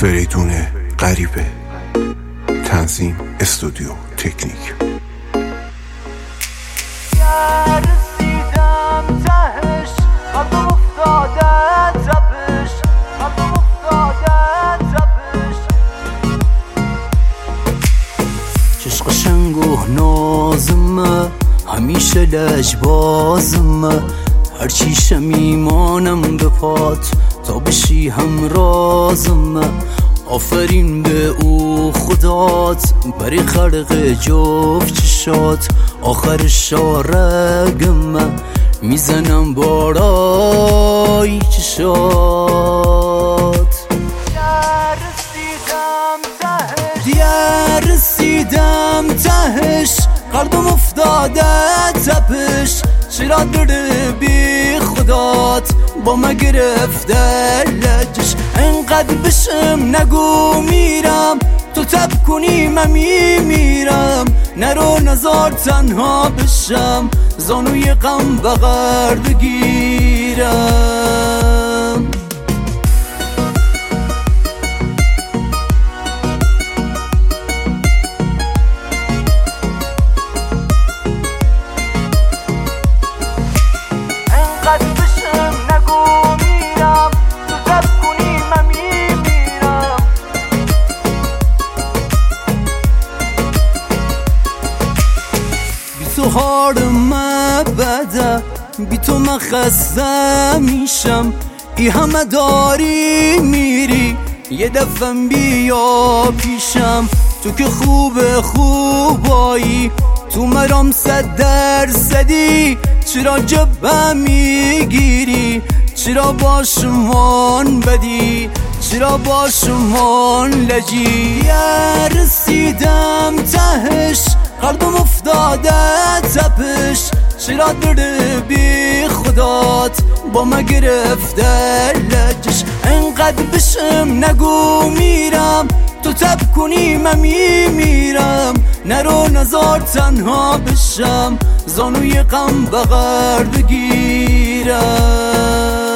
فریدون غریبه. تنظیم استودیو تکنیک. رسیدم تهش، قلبم افتاده تپش، قلبم افتاده تپش. چش قشنگ و نازمه، همیشه لجبازمه. هرچی شمیمانم به پات تا بشی همرازمه. آفرین به او خدات، بری خلق جفت چشات. آخر شارگمه میزنم بارای چشات. رسیدم تهش، قلبم افتاده تپش. چرا داره بی خدات با ما گرفته لجش. انقدر بشم نگو میرم، تو تب کنی من میمیرم. نرو نزار تنها بشم، زانوی غم بغر بگیرم. تو حالم بده، بی تو من خسته میشم. ای همه داری میری، یه دفعه بیا پیشم. تو که خوبایی، تو مرام 100%. چرا جبه میگیری، چرا با شمان بدی، چرا با شمان لجی. رسیدم تهش، قلبم افتاده تپش. چرا داره بی خدات با ما گرفته لجش. انقدر بشم نگو میرم، تو تب کنی من میمیرم. نرو نزار تنها بشم، زانوی غم بغر بگیرم.